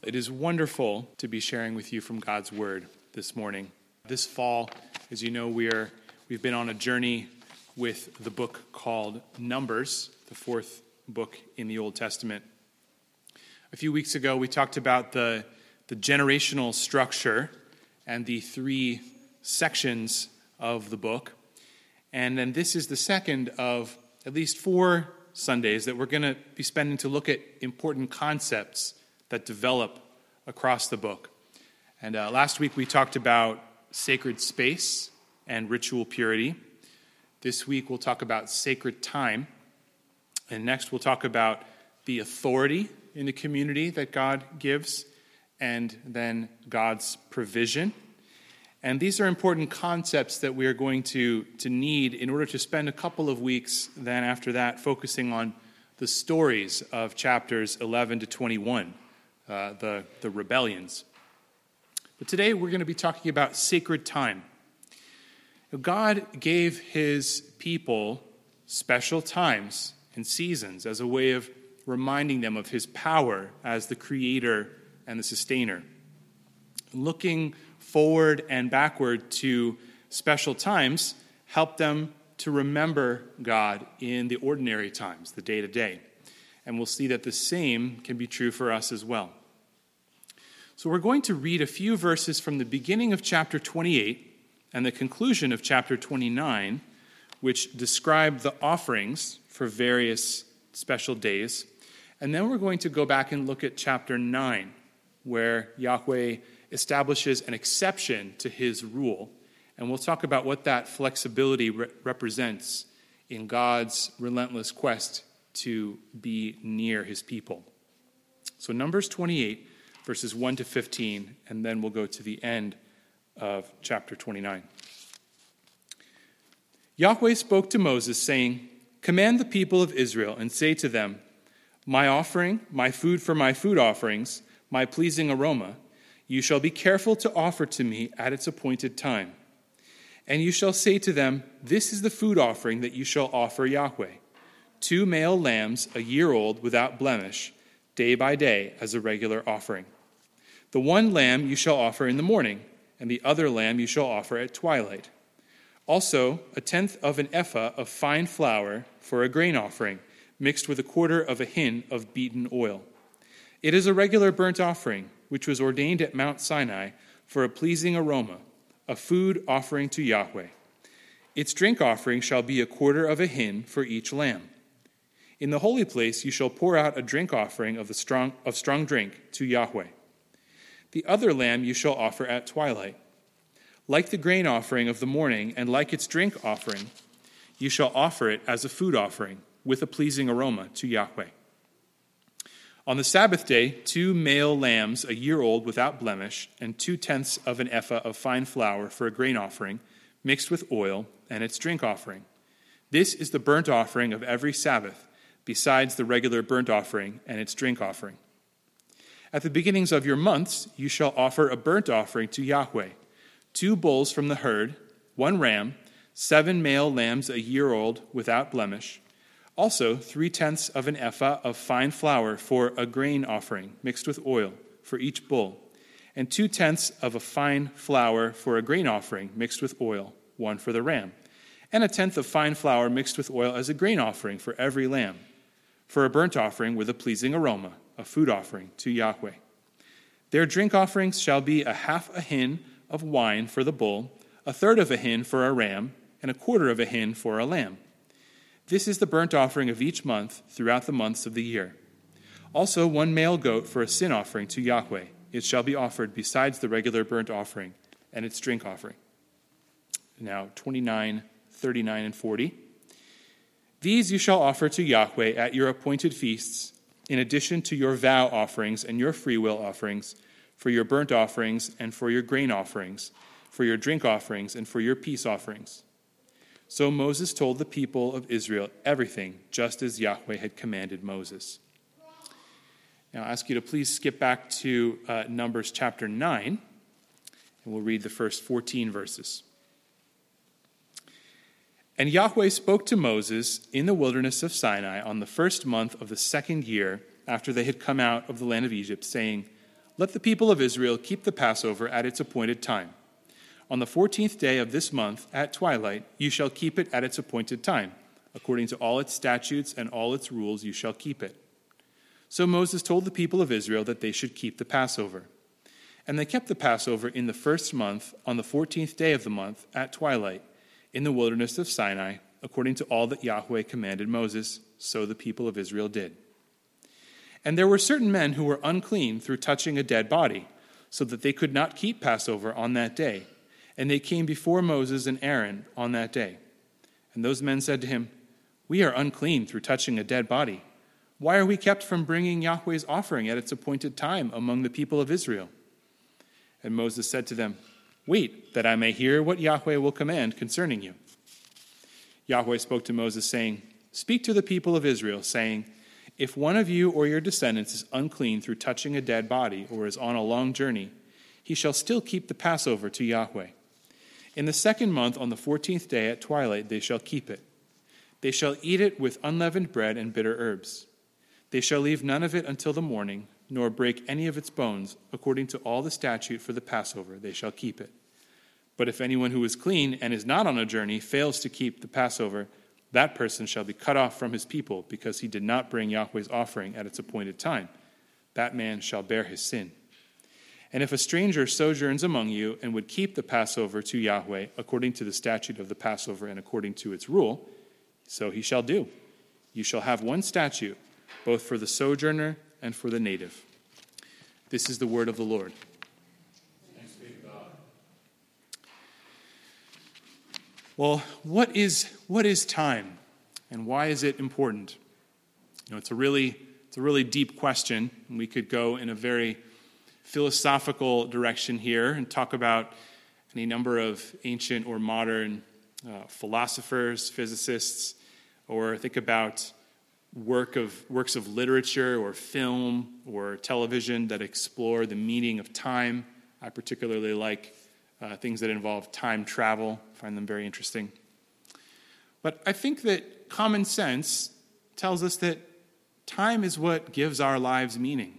It is wonderful to be sharing with you from God's Word this morning. This fall, as you know, we've been on a journey with the book called Numbers, the fourth book in the Old Testament. A few weeks ago, we talked about the generational structure and the three sections of the book. And then this is the second of at least 4 Sundays that we're going to be spending to look at important concepts that develop across the book. And last week we talked about sacred space and ritual purity. This week we'll talk about sacred time. And next we'll talk about the authority in the community that God gives, and then God's provision. And these are important concepts that we are going to need in order to spend a couple of weeks then after that focusing on the stories of chapters 11 to 21, the rebellions. But today we're going to be talking about sacred time. God gave his people special times and seasons as a way of reminding them of his power as the creator and the sustainer. Looking forward and backward to special times help them to remember God in the ordinary times, the day-to-day. And we'll see that the same can be true for us as well. So we're going to read a few verses from the beginning of chapter 28 and the conclusion of chapter 29, which describe the offerings for various special days. And then we're going to go back and look at chapter 9, where Yahweh establishes an exception to his rule. And we'll talk about what that flexibility represents in God's relentless quest to be near his people. So Numbers 28, verses 1 to 15, and then we'll go to the end of chapter 29. Yahweh spoke to Moses, saying, "Command the people of Israel and say to them, my offering, my food for my food offerings, my pleasing aroma, you shall be careful to offer to me at its appointed time. And you shall say to them, this is the food offering that you shall offer Yahweh. 2 male lambs, a year old, without blemish, day by day, as a regular offering. The one lamb you shall offer in the morning, and the other lamb you shall offer at twilight. Also, 1/10 of an ephah of fine flour for a grain offering, mixed with 1/4 of a hin of beaten oil. It is a regular burnt offering, which was ordained at Mount Sinai for a pleasing aroma, a food offering to Yahweh. Its drink offering shall be 1/4 of a hin for each lamb. In the holy place you shall pour out a drink offering of strong drink to Yahweh. The other lamb you shall offer at twilight. Like the grain offering of the morning, and like its drink offering, you shall offer it as a food offering, with a pleasing aroma to Yahweh. On the Sabbath day, 2 male lambs, a year old, without blemish, and 2/10 of an ephah of fine flour for a grain offering, mixed with oil, and its drink offering. This is the burnt offering of every Sabbath, besides the regular burnt offering and its drink offering. At the beginnings of your months, you shall offer a burnt offering to Yahweh, 2 bulls from the herd, 1 ram, 7 male lambs, a year old, without blemish, also 3/10 of an ephah of fine flour for a grain offering, mixed with oil, for each bull, and 2/10 of a fine flour for a grain offering, mixed with oil, 1 for the ram, and 1/10 of fine flour mixed with oil as a grain offering for every lamb, for a burnt offering with a pleasing aroma, a food offering to Yahweh. Their drink offerings shall be 1/2 a hin of wine for the bull, 1/3 of a hin for a ram, and 1/4 of a hin for a lamb. This is the burnt offering of each month throughout the months of the year. Also 1 male goat for a sin offering to Yahweh. It shall be offered besides the regular burnt offering and its drink offering." Now 29, 39, and 40. "These you shall offer to Yahweh at your appointed feasts, in addition to your vow offerings and your freewill offerings, for your burnt offerings and for your grain offerings, for your drink offerings and for your peace offerings." So Moses told the people of Israel everything, just as Yahweh had commanded Moses. Now I ask you to please skip back to Numbers chapter 9, and we'll read the first 14 verses. And Yahweh spoke to Moses in the wilderness of Sinai on the first month of the second year after they had come out of the land of Egypt, saying, let the people of Israel keep the Passover at its appointed time. On the 14th day of this month, at twilight, you shall keep it at its appointed time. According to all its statutes and all its rules, you shall keep it." So Moses told the people of Israel that they should keep the Passover. And they kept the Passover in the first month, on the 14th day of the month, at twilight, in the wilderness of Sinai, according to all that Yahweh commanded Moses, so the people of Israel did. And there were certain men who were unclean through touching a dead body, so that they could not keep Passover on that day. And they came before Moses and Aaron on that day. And those men said to him, "We are unclean through touching a dead body. Why are we kept from bringing Yahweh's offering at its appointed time among the people of Israel?" And Moses said to them, "Wait, that I may hear what Yahweh will command concerning you." Yahweh spoke to Moses, saying, "Speak to the people of Israel, saying, if one of you or your descendants is unclean through touching a dead body or is on a long journey, he shall still keep the Passover to Yahweh. In the second month, on the 14th day at twilight, they shall keep it. They shall eat it with unleavened bread and bitter herbs. They shall leave none of it until the morning, nor break any of its bones. According to all the statute for the Passover, they shall keep it. But if anyone who is clean and is not on a journey fails to keep the Passover, that person shall be cut off from his people, because he did not bring Yahweh's offering at its appointed time. That man shall bear his sin. And if a stranger sojourns among you and would keep the Passover to Yahweh according to the statute of the Passover and according to its rule, so he shall do. You shall have one statute, both for the sojourner and for the native." This is the word of the Lord. Thanks be to God. Well, what is time, and why is it important? It's a really deep question, and we could go in a very philosophical direction here and talk about any number of ancient or modern philosophers, physicists, or think about works of literature or film or television that explore the meaning of time. I particularly like things that involve time travel. I find them very interesting. But I think that common sense tells us that time is what gives our lives meaning.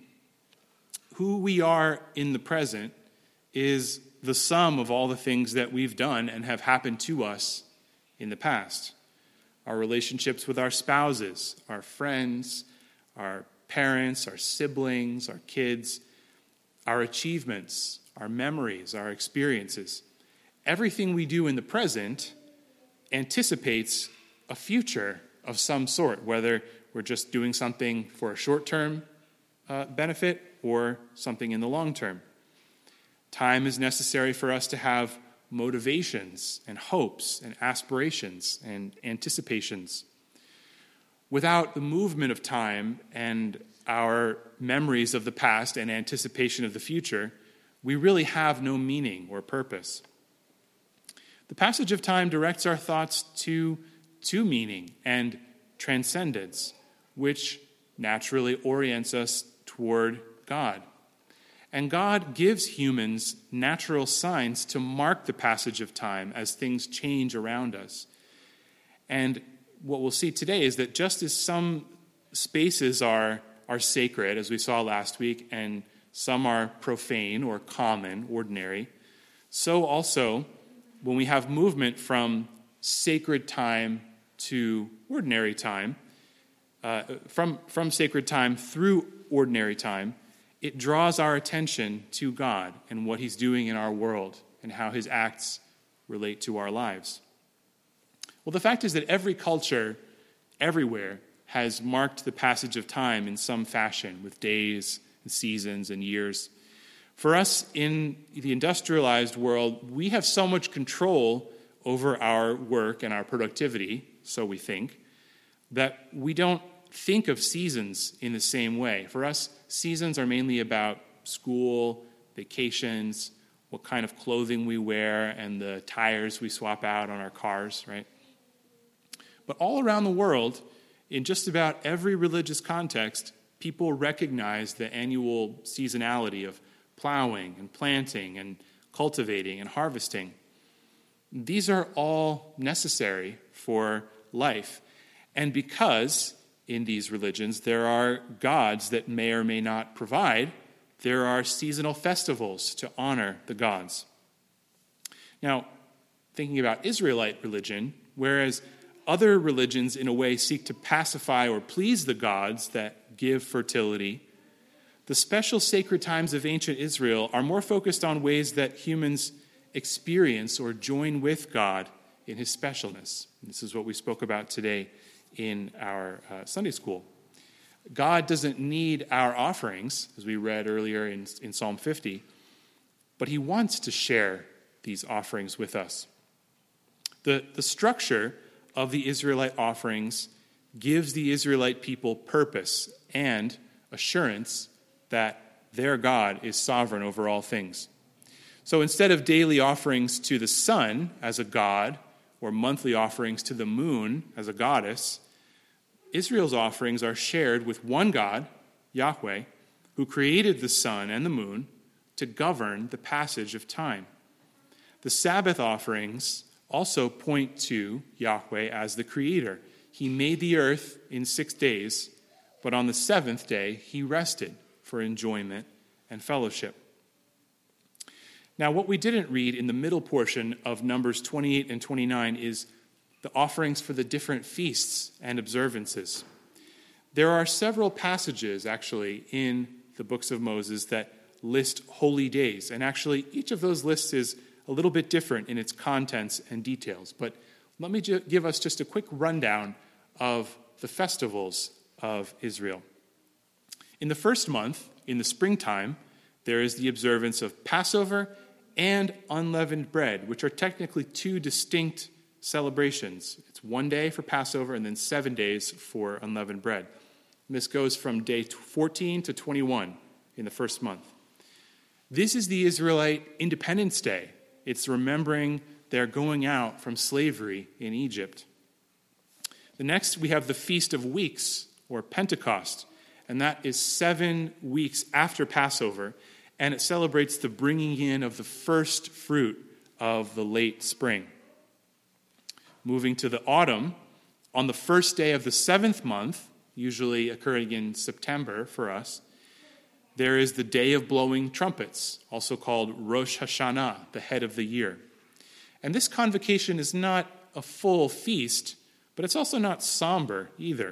Who we are in the present is the sum of all the things that we've done and have happened to us in the past. Our relationships with our spouses, our friends, our parents, our siblings, our kids, our achievements, our memories, our experiences. Everything we do in the present anticipates a future of some sort, whether we're just doing something for a short-term benefit or something in the long term. Time is necessary for us to have motivations and hopes and aspirations and anticipations. Without the movement of time and our memories of the past and anticipation of the future, we really have no meaning or purpose. The passage of time directs our thoughts to meaning and transcendence, which naturally orients us toward God. And God gives humans natural signs to mark the passage of time as things change around us. And what we'll see today is that just as some spaces are sacred, as we saw last week, and some are profane or common, ordinary, so also when we have movement from sacred time to ordinary time, from sacred time through ordinary time, it draws our attention to God and what he's doing in our world and how his acts relate to our lives. Well, the fact is that every culture, everywhere, has marked the passage of time in some fashion with days and seasons and years. For us in the industrialized world, we have so much control over our work and our productivity, so we think, that we don't think of seasons in the same way. For us, seasons are mainly about school, vacations, what kind of clothing we wear, and the tires we swap out on our cars, right? But all around the world, in just about every religious context, people recognize the annual seasonality of plowing and planting and cultivating and harvesting. These are all necessary for life. And because in these religions there are gods that may or may not provide there are seasonal festivals to honor the gods. Now, thinking about Israelite religion, whereas other religions in a way seek to pacify or please the gods that give fertility, the special sacred times of ancient Israel are more focused on ways that humans experience or join with God in his specialness. And this is what we spoke about today in our Sunday school. God doesn't need our offerings, as we read earlier in Psalm 50, but he wants to share these offerings with us. The structure of the Israelite offerings gives the Israelite people purpose and assurance that their God is sovereign over all things. So instead of daily offerings to the sun as a god, or monthly offerings to the moon as a goddess, Israel's offerings are shared with one God, Yahweh, who created the sun and the moon to govern the passage of time. The Sabbath offerings also point to Yahweh as the creator. He made the earth in 6 days, but on the seventh day he rested for enjoyment and fellowship. Now, what we didn't read in the middle portion of Numbers 28 and 29 is the offerings for the different feasts and observances. There are several passages, actually, in the books of Moses that list holy days. And actually, each of those lists is a little bit different in its contents and details. But let me give us just a quick rundown of the festivals of Israel. In the first month, in the springtime, there is the observance of Passover and unleavened bread, which are technically two distinct celebrations. It's 1 day for Passover and then 7 days for unleavened bread. And this goes from day 14 to 21 in the first month. This is the Israelite Independence Day. It's remembering their going out from slavery in Egypt. The next, we have the Feast of Weeks, or Pentecost, and that is 7 weeks after Passover, and it celebrates the bringing in of the first fruit of the late spring. Moving to the autumn, on the first day of the 7th month, usually occurring in September for us, there is the Day of Blowing Trumpets, also called Rosh Hashanah, the head of the year. And this convocation is not a full feast, but it's also not somber either.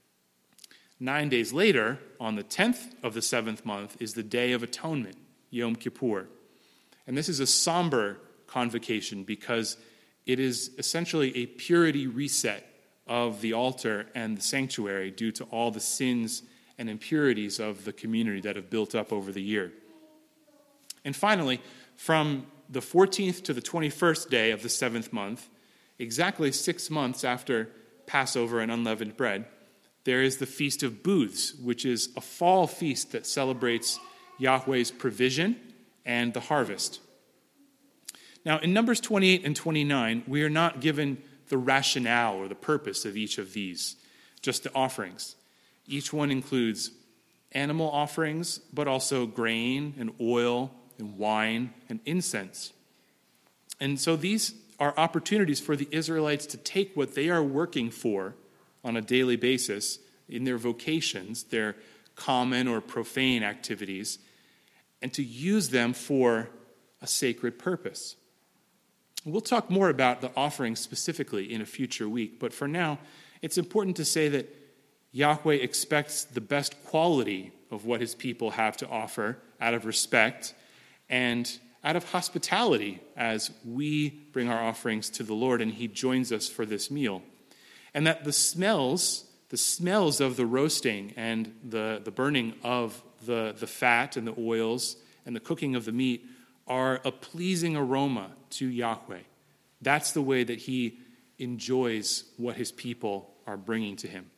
9 days later, on the 10th of the 7th month, is the Day of Atonement, Yom Kippur. And this is a somber convocation because it is essentially a purity reset of the altar and the sanctuary due to all the sins and impurities of the community that have built up over the year. And finally, from the 14th to the 21st day of the 7th month, exactly 6 months after Passover and unleavened bread, there is the Feast of Booths, which is a fall feast that celebrates Yahweh's provision and the harvest. Now, in Numbers 28 and 29, we are not given the rationale or the purpose of each of these, just the offerings. Each one includes animal offerings, but also grain and oil and wine and incense. And so these are opportunities for the Israelites to take what they are working for on a daily basis in their vocations, their common or profane activities, and to use them for a sacred purpose. We'll talk more about the offerings specifically in a future week, but for now, it's important to say that Yahweh expects the best quality of what his people have to offer out of respect and out of hospitality as we bring our offerings to the Lord and he joins us for this meal. And that the smells of the roasting and the burning of the fat and the oils and the cooking of the meat are a pleasing aroma to Yahweh. That's the way that he enjoys what his people are bringing to him.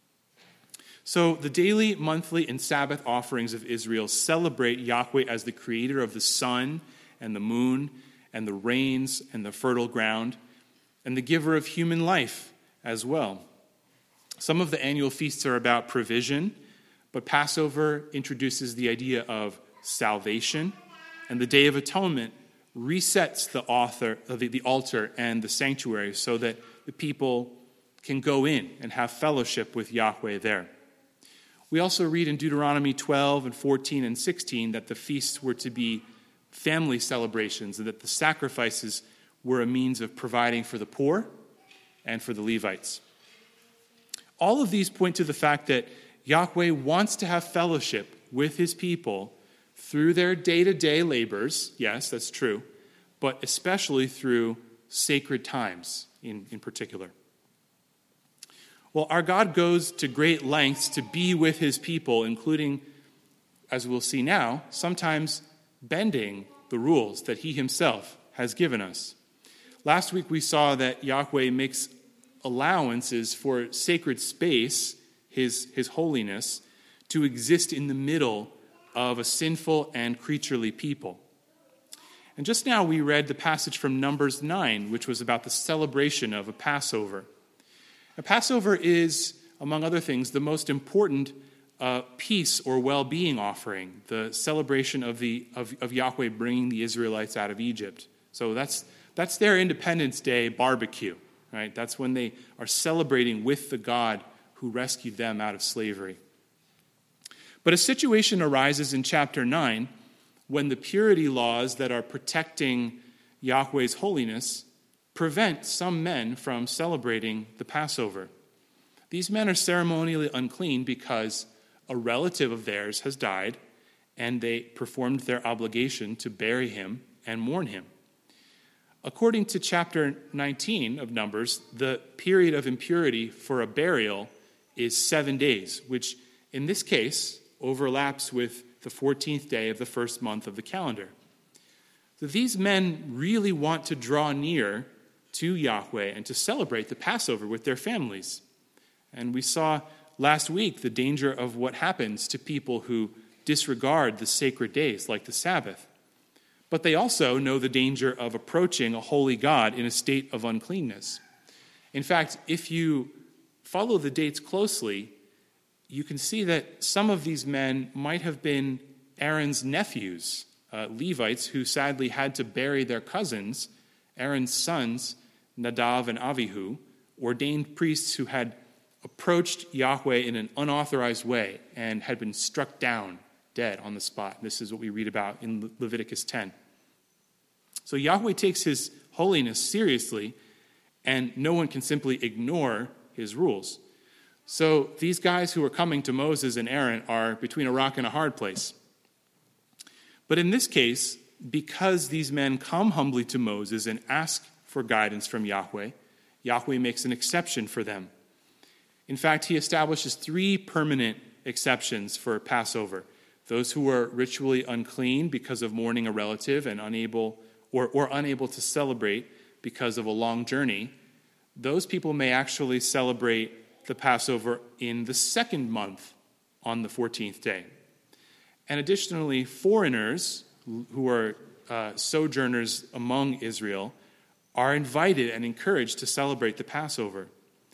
So the daily, monthly, and Sabbath offerings of Israel celebrate Yahweh as the creator of the sun and the moon and the rains and the fertile ground and the giver of human life as well. Some of the annual feasts are about provision, but Passover introduces the idea of salvation, and the Day of Atonement resets the altar and the sanctuary so that the people can go in and have fellowship with Yahweh there. We also read in Deuteronomy 12 and 14 and 16 that the feasts were to be family celebrations and that the sacrifices were a means of providing for the poor and for the Levites. All of these point to the fact that Yahweh wants to have fellowship with his people through their day-to-day labors, yes, that's true, but especially through sacred times in particular. Well, our God goes to great lengths to be with his people, including, as we'll see now, sometimes bending the rules that he himself has given us. Last week we saw that Yahweh makes allowances for sacred space, his holiness, to exist in the middle of a sinful and creaturely people. And just now we read the passage from Numbers 9, which was about the celebration of a Passover. A Passover is, among other things, the most important peace or well-being offering, the celebration of Yahweh bringing the Israelites out of Egypt. So that's their Independence Day barbecue, right? That's when they are celebrating with the God who rescued them out of slavery. But a situation arises in chapter 9 when the purity laws that are protecting Yahweh's holiness prevent some men from celebrating the Passover. These men are ceremonially unclean because a relative of theirs has died, and they performed their obligation to bury him and mourn him. According to chapter 19 of Numbers, the period of impurity for a burial is 7 days, which in this case overlaps with the 14th day of the first month of the calendar. So these men really want to draw near to Yahweh and to celebrate the Passover with their families. And we saw last week the danger of what happens to people who disregard the sacred days, like the Sabbath. But they also know the danger of approaching a holy God in a state of uncleanness. In fact, if you follow the dates closely, you can see that some of these men might have been Aaron's nephews, Levites, who sadly had to bury their cousins, Aaron's sons, Nadav and Avihu, ordained priests who had approached Yahweh in an unauthorized way and had been struck down dead on the spot. This is what we read about in Leviticus 10. So Yahweh takes his holiness seriously, and no one can simply ignore his rules. So these guys who are coming to Moses and Aaron are between a rock and a hard place. But in this case, because these men come humbly to Moses and ask for guidance from Yahweh, Yahweh makes an exception for them. In fact, he establishes 3 permanent exceptions for Passover. Those who are ritually unclean because of mourning a relative and unable to celebrate because of a long journey, those people may actually celebrate the Passover in the second month on the 14th day. And additionally, foreigners who are sojourners among Israel are invited and encouraged to celebrate the Passover.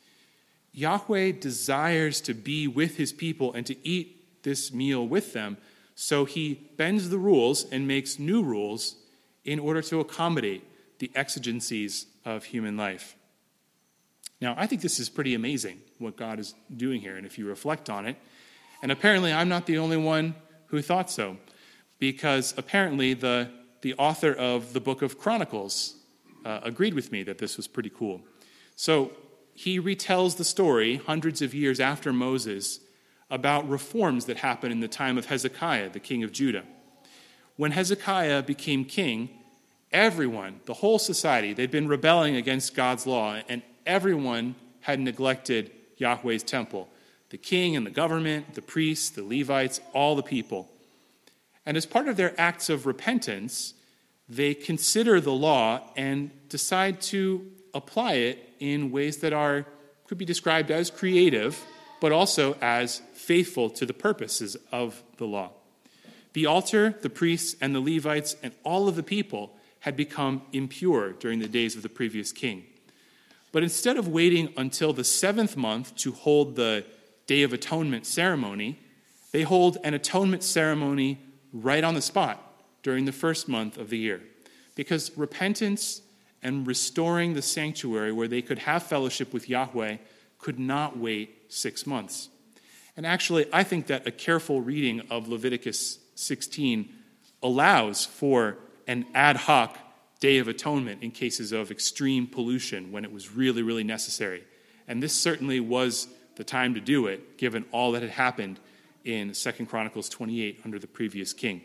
Yahweh desires to be with his people and to eat this meal with them, so he bends the rules and makes new rules in order to accommodate the exigencies of human life. Now, I think this is pretty amazing, what God is doing here, and if you reflect on it, and apparently I'm not the only one who thought so, because apparently the author of the book of Chronicles agreed with me that this was pretty cool. So he retells the story hundreds of years after Moses about reforms that happened in the time of Hezekiah, the king of Judah. When Hezekiah became king, everyone, the whole society, they'd been rebelling against God's law, and everyone had neglected Yahweh's temple. The king and the government, the priests, the Levites, all the people. And as part of their acts of repentance, they consider the law and decide to apply it in ways that could be described as creative, but also as faithful to the purposes of the law. The altar, the priests, and the Levites, and all of the people had become impure during the days of the previous king. But instead of waiting until the 7th month to hold the Day of Atonement ceremony, they hold an atonement ceremony right on the spot during the first month of the year. Because repentance and restoring the sanctuary where they could have fellowship with Yahweh could not wait 6 months. And actually, I think that a careful reading of Leviticus 16 allows for an ad hoc Day of Atonement in cases of extreme pollution when it was really, really necessary. And this certainly was the time to do it, given all that had happened in 2 Chronicles 28 under the previous king.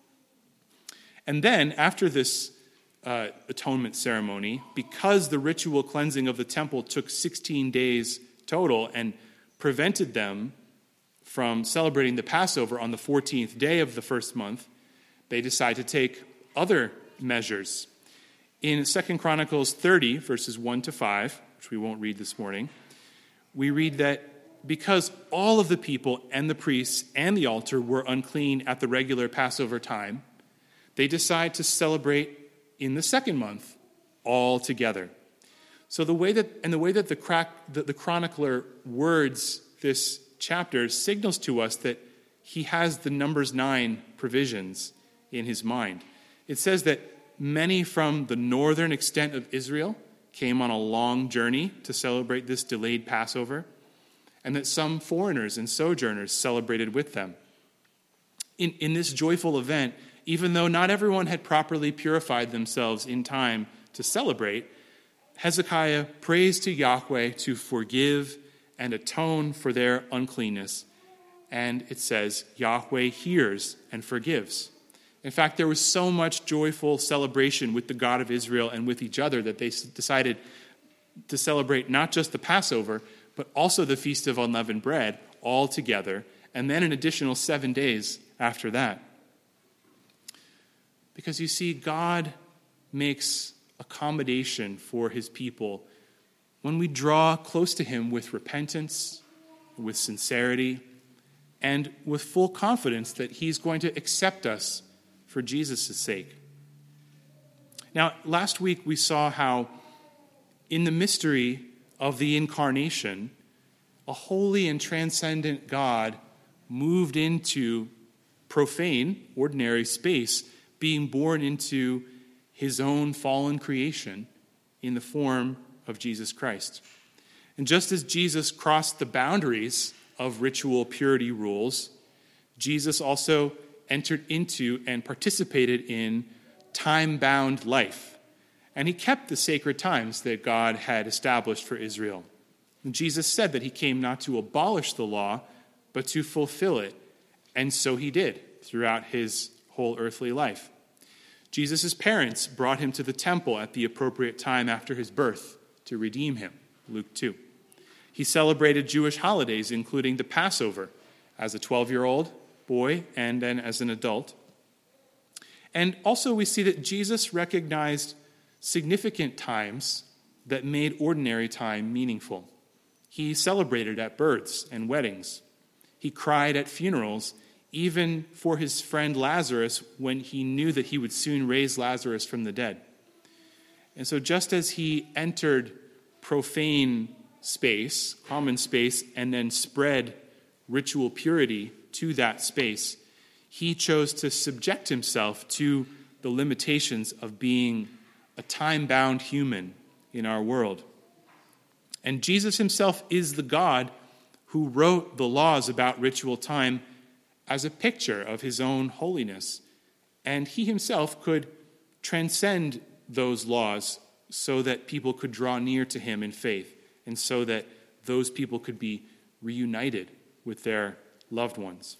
And then, after this atonement ceremony, because the ritual cleansing of the temple took 16 days total and prevented them from celebrating the Passover on the 14th day of the first month, they decide to take other measures. In 2 Chronicles 30, verses 1 to 5, which we won't read this morning, we read that because all of the people and the priests and the altar were unclean at the regular Passover time, they decide to celebrate in the second month all together. So the way that the chronicler words this chapter signals to us that he has the Numbers 9 provisions in his mind. It says that many from the northern extent of Israel came on a long journey to celebrate this delayed Passover, and that some foreigners and sojourners celebrated with them. In this joyful event, even though not everyone had properly purified themselves in time to celebrate, Hezekiah prays to Yahweh to forgive and atone for their uncleanness. And it says, Yahweh hears and forgives. In fact, there was so much joyful celebration with the God of Israel and with each other that they decided to celebrate not just the Passover, but also the Feast of Unleavened Bread all together, and then an additional 7 days after that. Because you see, God makes accommodation for his people when we draw close to him with repentance, with sincerity, and with full confidence that he's going to accept us for Jesus' sake. Now, last week we saw how in the mystery of the incarnation, a holy and transcendent God moved into profane, ordinary space, being born into his own fallen creation in the form of Jesus Christ. And just as Jesus crossed the boundaries of ritual purity rules, Jesus also entered into and participated in time-bound life. And he kept the sacred times that God had established for Israel. And Jesus said that he came not to abolish the law, but to fulfill it. And so he did throughout his whole earthly life. Jesus' parents brought him to the temple at the appropriate time after his birth to redeem him, Luke 2. He celebrated Jewish holidays, including the Passover, as a 12-year-old boy and then as an adult. And also we see that Jesus recognized significant times that made ordinary time meaningful. He celebrated at births and weddings. He cried at funerals, even for his friend Lazarus, when he knew that he would soon raise Lazarus from the dead. And so just as he entered profane space, common space, and then spread ritual purity to that space, he chose to subject himself to the limitations of being a time-bound human in our world. And Jesus himself is the God who wrote the laws about ritual time as a picture of his own holiness. And he himself could transcend those laws so that people could draw near to him in faith, and so that those people could be reunited with their loved ones.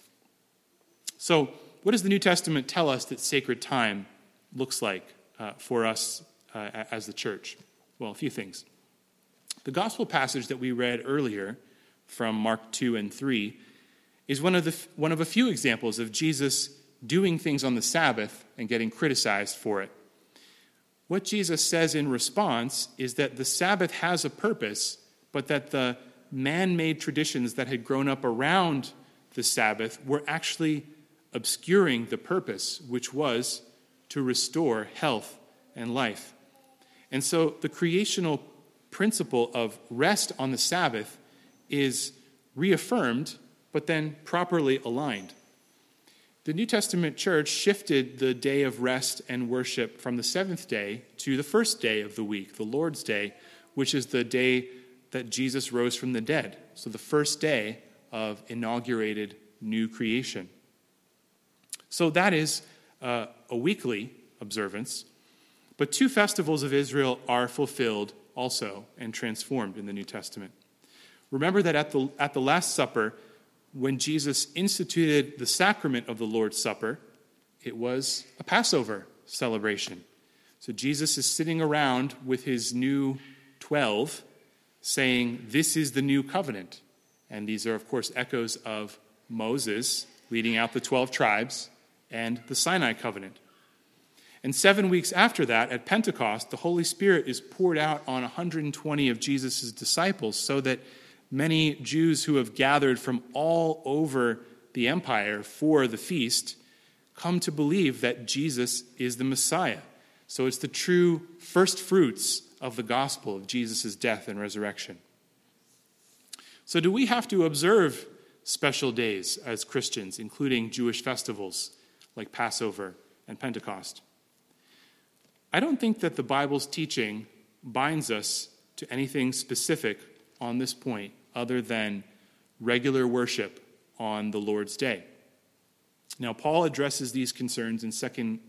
So, what does the New Testament tell us that sacred time looks like for us as the church? Well, a few things. The gospel passage that we read earlier from Mark 2 and 3 is one of a few examples of Jesus doing things on the Sabbath and getting criticized for it. What Jesus says in response is that the Sabbath has a purpose, but that the man-made traditions that had grown up around the Sabbath were actually obscuring the purpose, which was to restore health and life. And so the creational principle of rest on the Sabbath is reaffirmed, but then properly aligned. The New Testament church shifted the day of rest and worship from the seventh day to the first day of the week, the Lord's Day, which is the day that Jesus rose from the dead. So the first day of inaugurated new creation. So that is a weekly observance, but 2 festivals of Israel are fulfilled also and transformed in the New Testament. Remember that at the Last Supper, when Jesus instituted the sacrament of the Lord's Supper, it was a Passover celebration. So Jesus is sitting around with his new 12, saying, "This is the new covenant." And these are, of course, echoes of Moses leading out the 12 tribes and the Sinai covenant. And 7 weeks after that, at Pentecost, the Holy Spirit is poured out on 120 of Jesus' disciples, so that many Jews who have gathered from all over the empire for the feast come to believe that Jesus is the Messiah. So it's the true first fruits of the gospel of Jesus' death and resurrection. So do we have to observe special days as Christians, including Jewish festivals like Passover and Pentecost? I don't think that the Bible's teaching binds us to anything specific on this point other than regular worship on the Lord's Day. Now, Paul addresses these concerns in second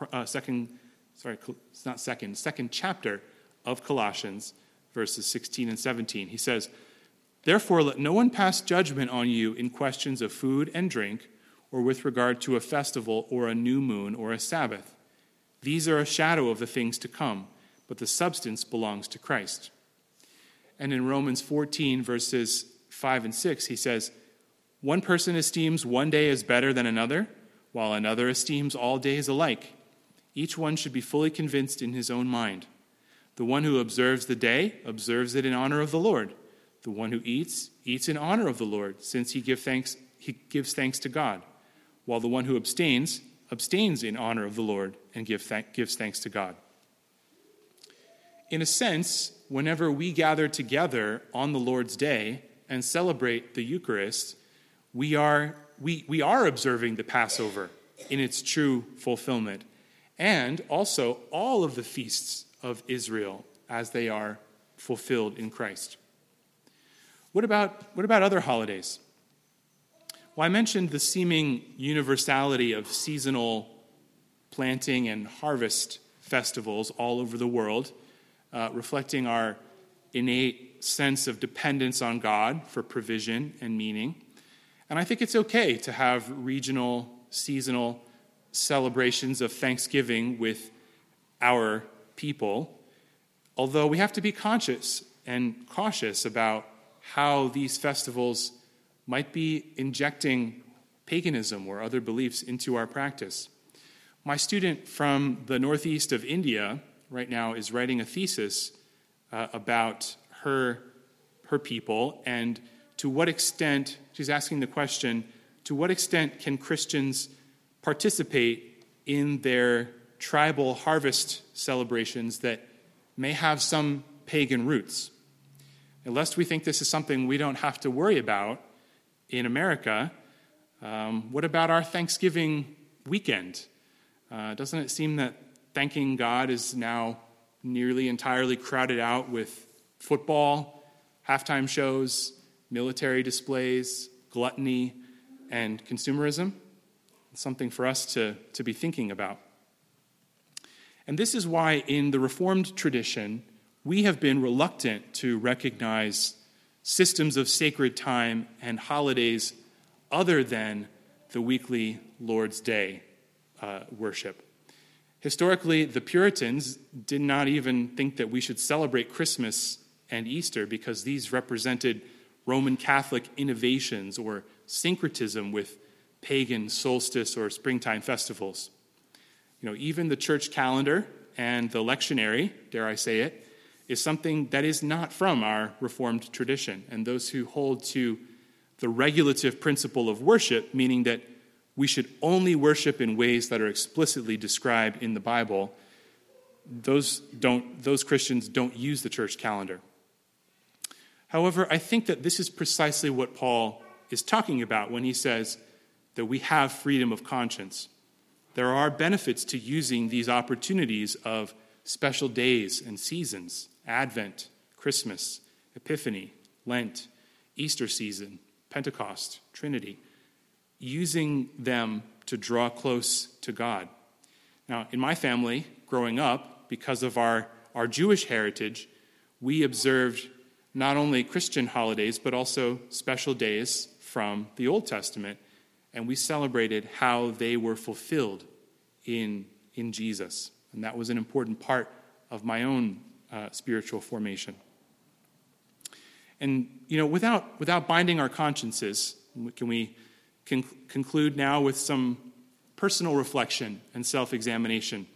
chapter of Colossians, verses 16 and 17. He says, "Therefore, let no one pass judgment on you in questions of food and drink, or with regard to a festival or a new moon or a Sabbath. These are a shadow of the things to come, but the substance belongs to Christ." And in Romans 14, verses 5 and 6, he says, "One person esteems one day as better than another, while another esteems all days alike. Each one should be fully convinced in his own mind. The one who observes the day observes it in honor of the Lord. The one who eats, eats in honor of the Lord, since he gives thanks to God, while the one who abstains, abstains in honor of the Lord and gives thanks to God." In a sense, whenever we gather together on the Lord's Day and celebrate the Eucharist, we are observing the Passover in its true fulfillment, and also all of the feasts of Israel as they are fulfilled in Christ. What about other holidays? Well, I mentioned the seeming universality of seasonal planting and harvest festivals all over the world, reflecting our innate sense of dependence on God for provision and meaning. And I think it's okay to have regional, seasonal celebrations of Thanksgiving with our people, although we have to be conscious and cautious about how these festivals might be injecting paganism or other beliefs into our practice. My student from the northeast of India right now is writing a thesis about her people, and to what extent, she's asking the question, to what extent can Christians participate in their tribal harvest celebrations that may have some pagan roots? And lest we think this is something we don't have to worry about in America, what about our Thanksgiving weekend? Doesn't it seem that thanking God is now nearly entirely crowded out with football, halftime shows, military displays, gluttony, and consumerism? It's something for us to be thinking about. And this is why in the Reformed tradition, we have been reluctant to recognize systems of sacred time and holidays other than the weekly Lord's Day worship. Historically, the Puritans did not even think that we should celebrate Christmas and Easter because these represented Roman Catholic innovations or syncretism with pagan solstice or springtime festivals. Even the church calendar and the lectionary, dare I say it, is something that is not from our Reformed tradition. And those who hold to the regulative principle of worship, meaning that we should only worship in ways that are explicitly described in the Bible, those Christians don't use the church calendar. However, I think that this is precisely what Paul is talking about when he says that we have freedom of conscience. There are benefits to using these opportunities of special days and seasons: Advent, Christmas, Epiphany, Lent, Easter season, Pentecost, Trinity, using them to draw close to God. Now, in my family, growing up, because of our Jewish heritage, we observed not only Christian holidays, but also special days from the Old Testament, and we celebrated how they were fulfilled in Jesus. And that was an important part of my own spiritual formation. And, without binding our consciences, can we conclude now with some personal reflection and self-examination?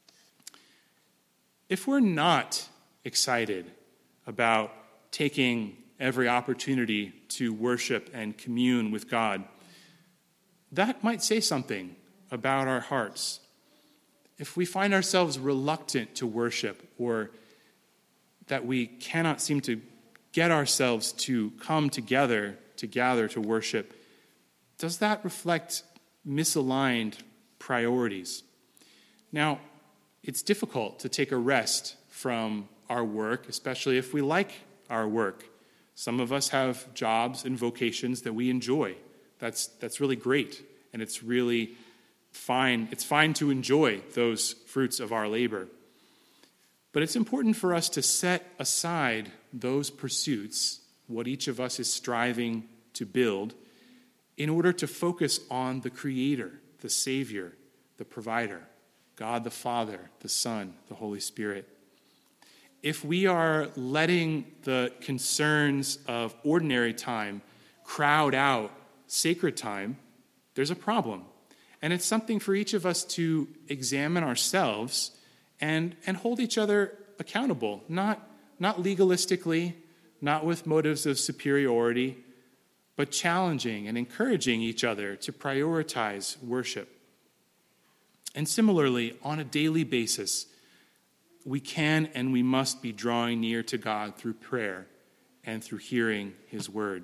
If we're not excited about taking every opportunity to worship and commune with God, that might say something about our hearts. If we find ourselves reluctant to worship, or that we cannot seem to get ourselves to come together to gather to worship, does that reflect misaligned priorities? Now, it's difficult to take a rest from our work, especially if we like our work. Some of us have jobs and vocations that we enjoy. That's really great, and it's really fine. It's fine to enjoy those fruits of our labor. But it's important for us to set aside those pursuits, what each of us is striving to build, in order to focus on the Creator, the Savior, the Provider, God the Father, the Son, the Holy Spirit. If we are letting the concerns of ordinary time crowd out sacred time, there's a problem. And it's something for each of us to examine ourselves and hold each other accountable, not legalistically, not with motives of superiority, but challenging and encouraging each other to prioritize worship. And similarly, on a daily basis, we can and we must be drawing near to God through prayer and through hearing his word.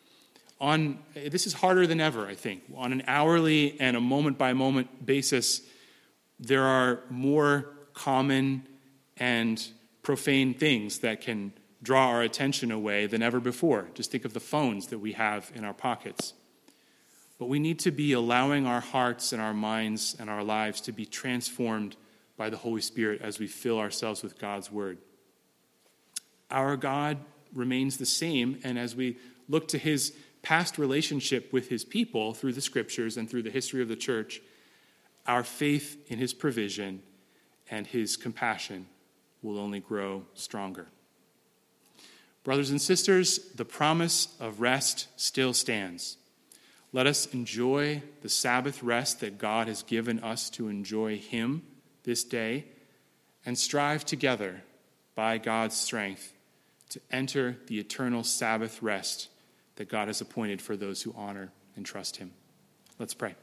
This is harder than ever, I think. On an hourly and a moment-by-moment basis, there are more common and profane things that can draw our attention away than ever before. Just think of the phones that we have in our pockets. But we need to be allowing our hearts and our minds and our lives to be transformed by the Holy Spirit as we fill ourselves with God's word. Our God remains the same, and as we look to his past relationship with his people through the scriptures and through the history of the church, our faith in his provision and his compassion will only grow stronger. Brothers and sisters, the promise of rest still stands. Let us enjoy the Sabbath rest that God has given us to enjoy him this day, and strive together by God's strength to enter the eternal Sabbath rest that God has appointed for those who honor and trust him. Let's pray.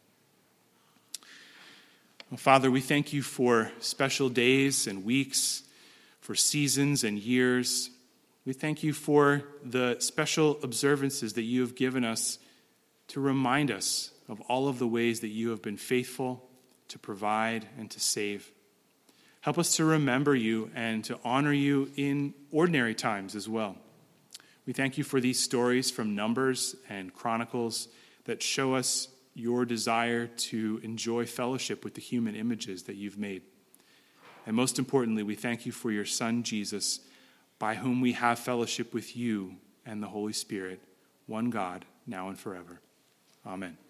Well, Father, we thank you for special days and weeks, for seasons and years. We thank you for the special observances that you have given us to remind us of all of the ways that you have been faithful to provide and to save. Help us to remember you and to honor you in ordinary times as well. We thank you for these stories from Numbers and Chronicles that show us your desire to enjoy fellowship with the human images that you've made. And most importantly, we thank you for your Son, Jesus, by whom we have fellowship with you and the Holy Spirit, one God, now and forever. Amen.